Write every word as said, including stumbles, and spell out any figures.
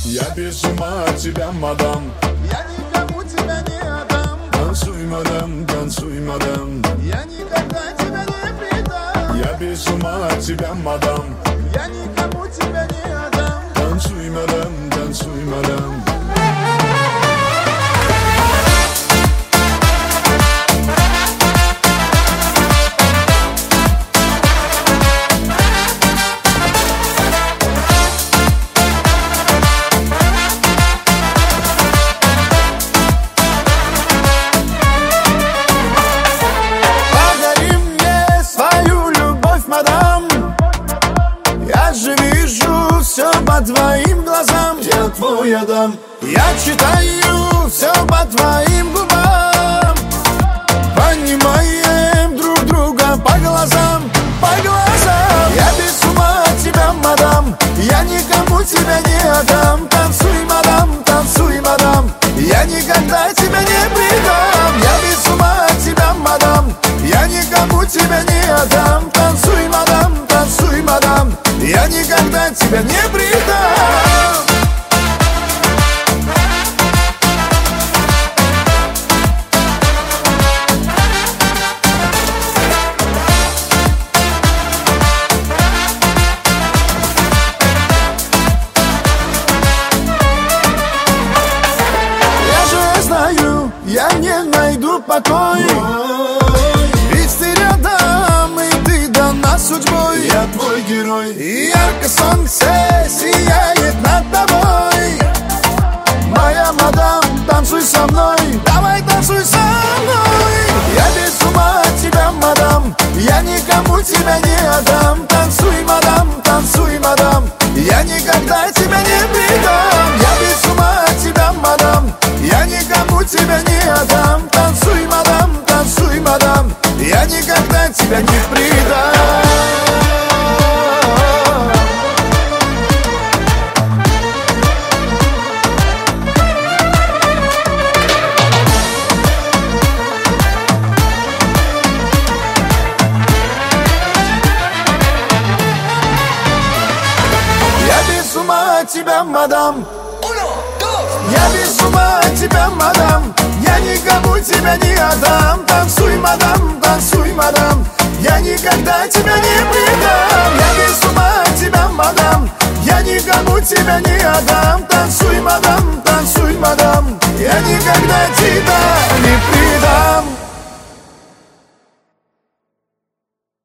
Я без ума от тебя, мадам. Я никому тебя не отдам. Танцуй, мадам, танцуй, мадам. Я никогда тебя не предам. Я без ума от тебя, мадам. Я никому тебя не отдам. Танцуй, мадам, танцуй, мадам. Подари мне свою любовь, мадам. Я же вижу все по твоим глазам. Я твой Адам. Я читаю все по твоим губам. Понимаем друг друга по глазам, по глазам. Я без ума от тебя, мадам. Я никому тебя не отдам. Танцуй, мадам, танцуй, мадам. Я никогда тебя не предам. Я без ума от тебя, мадам. Я никому тебя не отдам. Танцуй, мадам, танцуй, мадам. Я никогда тебя не предам. Я не найду покой. Ведь ты рядом, и ты дана судьбой. Я твой герой. И ярко солнце сияет над тобой. Моя мадам, танцуй со мной. Давай танцуй со мной. Я без ума от тебя, мадам. Я никому тебя не отдам. Танцуй, мадам, танцуй, мадам. Я никогда тебя не предам. Я без ума от тебя, мадам. Я никому тебя не отдам. Танцуй, мадам, танцуй, мадам. Я никогда тебя не предам. Я без ума от тебя, мадам. Я без ума от тебя, мадам. Я никому тебя не отдам. Танцуй, мадам, танцуй, мадам. Я никогда тебя не предам. Я без ума от тебя, мадам. Я никому тебя не отдам. Танцуй, мадам, танцуй, мадам. Я никогда тебя не предам.